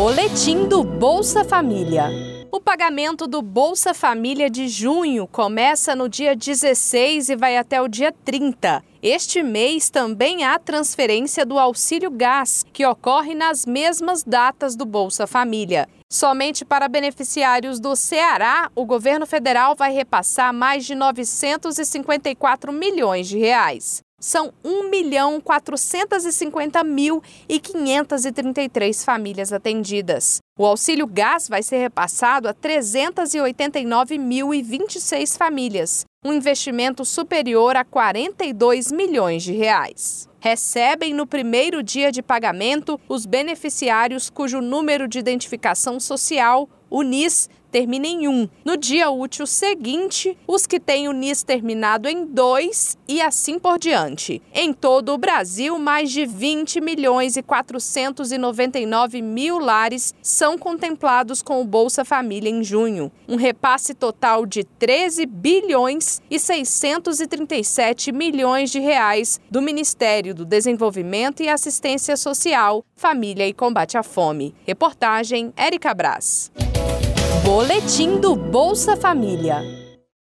Boletim do Bolsa Família. O pagamento do Bolsa Família de junho começa no dia 16 e vai até o dia 30. Este mês também há transferência do Auxílio Gás, que ocorre nas mesmas datas do Bolsa Família. Somente para beneficiários do Ceará, o governo federal vai repassar mais de 954 milhões de reais. São 1.450.533 famílias atendidas. O Auxílio Gás vai ser repassado a 389.026 famílias, um investimento superior a 42 milhões de reais. Recebem no primeiro dia de pagamento os beneficiários cujo número de identificação social, o NIS, termina em 1. No dia útil seguinte, os que têm o NIS terminado em 2 e assim por diante. Em todo o Brasil, mais de 20.499.000 lares são contemplados com o Bolsa Família em junho. Um repasse total de 13.637 bilhões de reais do Ministério do Desenvolvimento e Assistência Social, Família e Combate à Fome. Reportagem Érica Brás. Boletim do Bolsa Família.